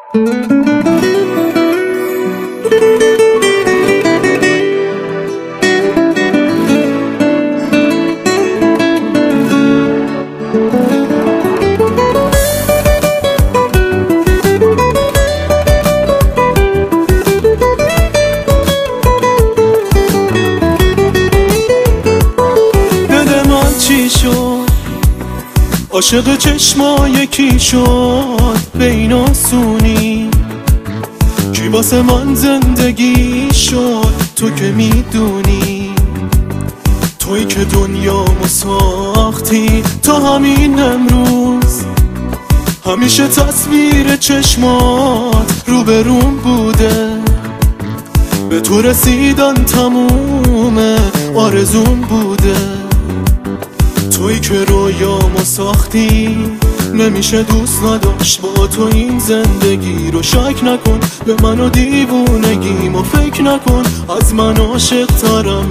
عاشق چشما یکی شد به این آسونی، کی واسه من زندگی شد تو که میدونی، تویی که دنیامو ساختی تا همین امروز. همیشه تصویر چشمات روبروم بوده، به تو رسیدن تموم آرزوم بوده. تویی که رویامو ساختی، نمیشه دوست نداشت با تو این زندگی رو. شک نکن به من و دیوونگیمو، فکر نکن از من عاشق ترم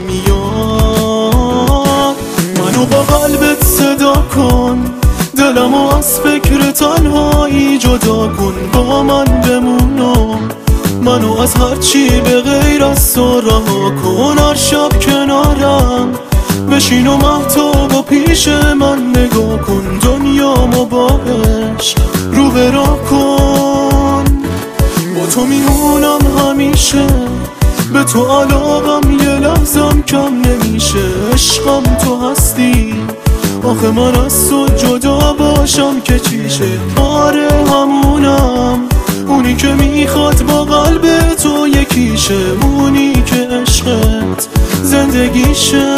میاد. منو با قلبت صدا کن، دلمو از فکر تنهایی جدا کن. با من بمونو، منو از هرچی به غیر از تو رها کن. هر شب کنارم بشین و مهتاب و پیش من نگاه کن. دنیامو با عشق رو برا کن. با تو میمونم همیشه، به تو علاقم یه لحظم کم نمیشه. عشقم تو هستی، آخه من از تو جدا باشم که چیشه. آره همونم، اونی که میخواد با قلب تو یکیشه. اونی که عشقت زندگیشه.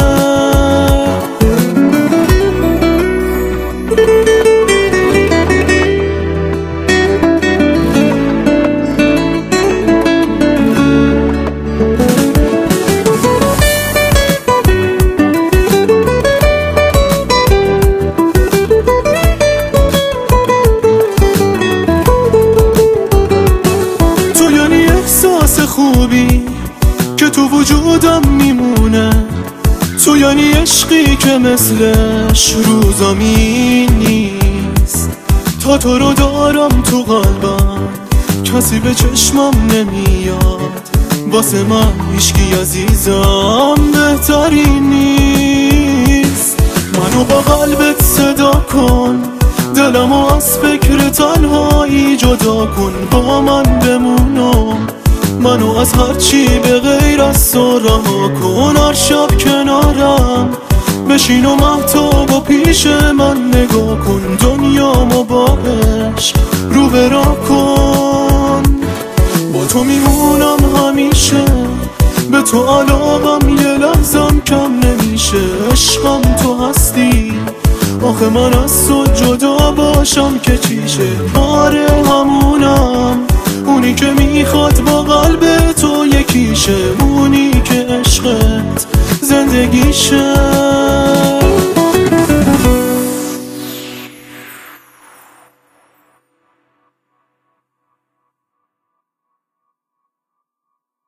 تو یعنی احساس خوبی که تو وجودم میمونه. تو یعنی عشقی که مثلش رو زمین نیست. تا تو رو دارم تو قلبم، کسی به چشمم نمیاد. واسه من هیچکی عزیزم بهترین نیست. منو با قلبت صدا کن، دلمو از فکر تنهایی جدا کن. با من بمونو، منو از هرچی به غیر از تو رها کن. هر شب کنارم بشین و مهتاب و پیش من نگاه کن. دنیامو با عشق رو برا کن. با تو میمونم همیشه، به تو علاقم یه لحظم کم نمیشه. عشقم تو هستی، آخه من از تو جدا باشم که چیشه. آره همونم، اونی که میخواد با قلب تو یکیشه. اونی که عشقت زندگیشه.